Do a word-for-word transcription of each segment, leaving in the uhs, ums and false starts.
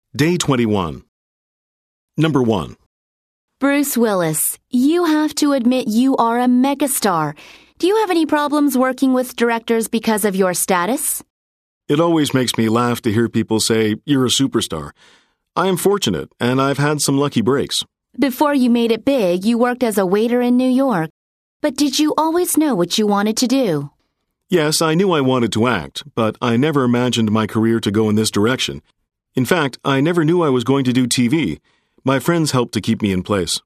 Day twenty-one. Number one. Bruce Willis, you have to admit you are a megastar. Do you have any problems working with directors because of your status? It always makes me laugh to hear people say, "You're a superstar." I am fortunate, and I've had some lucky breaks. Before you made it big, you worked as a waiter in New York. But did you always know what you wanted to do? Yes, I knew I wanted to act, but I never imagined my career to go in this direction. In fact, I never knew I was going to do T V. My friends helped to keep me in place.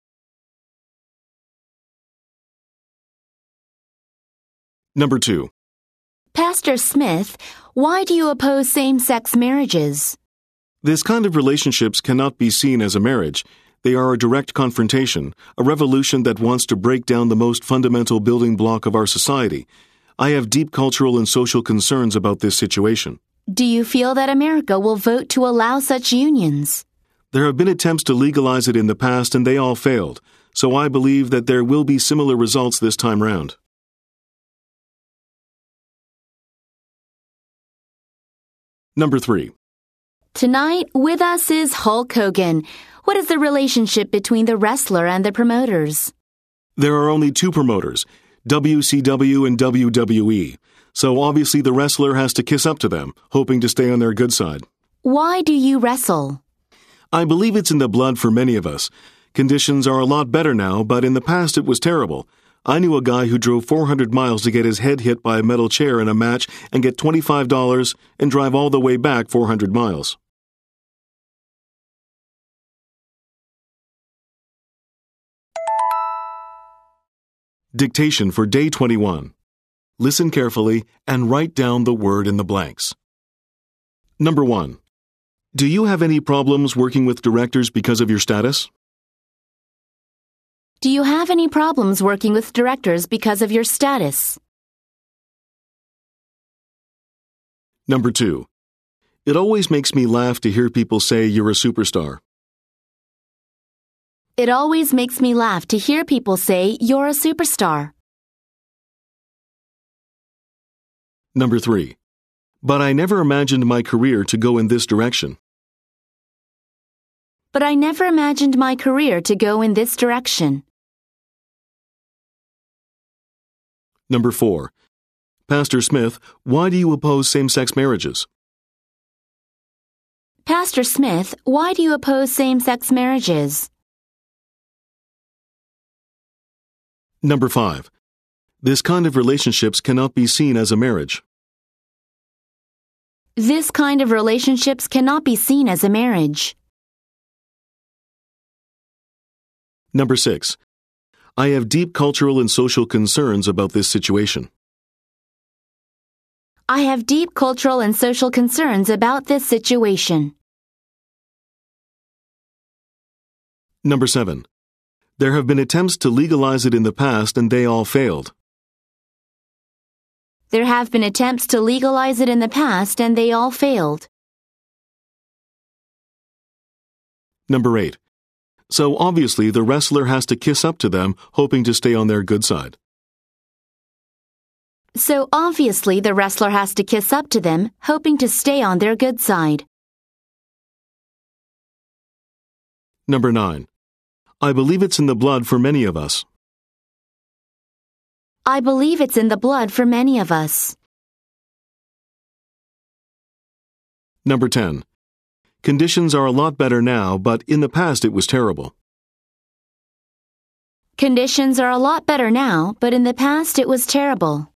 Number two. Pastor Smith, why do you oppose same-sex marriages? This kind of relationships cannot be seen as a marriage. They are a direct confrontation, a revolution that wants to break down the most fundamental building block of our society. I have deep cultural and social concerns about this situation. Do you feel that America will vote to allow such unions? There have been attempts to legalize it in the past and they all failed, so I believe that there will be similar results this time round. Number three. Tonight, with us is Hulk Hogan. What is the relationship between the wrestler and the promoters? There are only two promoters, W C W and W W E. So obviously the wrestler has to kiss up to them, hoping to stay on their good side. Why do you wrestle? I believe it's in the blood for many of us. Conditions are a lot better now, but in the past it was terrible. I knew a guy who drove four hundred miles to get his head hit by a metal chair in a match and get twenty-five dollars and drive all the way back four hundred miles. Dictation for Day twenty-one. Listen carefully and write down the word in the blanks. Number one. Do you have any problems working with directors because of your status? Do you have any problems working with directors because of your status? Number two. It always makes me laugh to hear people say you're a superstar. It always makes me laugh to hear people say you're a superstar. Number three. But I never imagined my career to go in this direction. But I never imagined my career to go in this direction. Number four. Pastor Smith, why do you oppose same-sex marriages? Pastor Smith, why do you oppose same-sex marriages? Number five. This kind of relationships cannot be seen as a marriage. This kind of relationships cannot be seen as a marriage. Number six. I have deep cultural and social concerns about this situation. I have deep cultural and social concerns about this situation. Number seven. There have been attempts to legalize it in the past and they all failed. There have been attempts to legalize it in the past and they all failed. Number eight. So obviously the wrestler has to kiss up to them, hoping to stay on their good side. So obviously the wrestler has to kiss up to them, hoping to stay on their good side. Number nine. I believe it's in the blood for many of us. I believe it's in the blood for many of us. Number ten. Conditions are a lot better now, but in the past it was terrible. Conditions are a lot better now, but in the past it was terrible.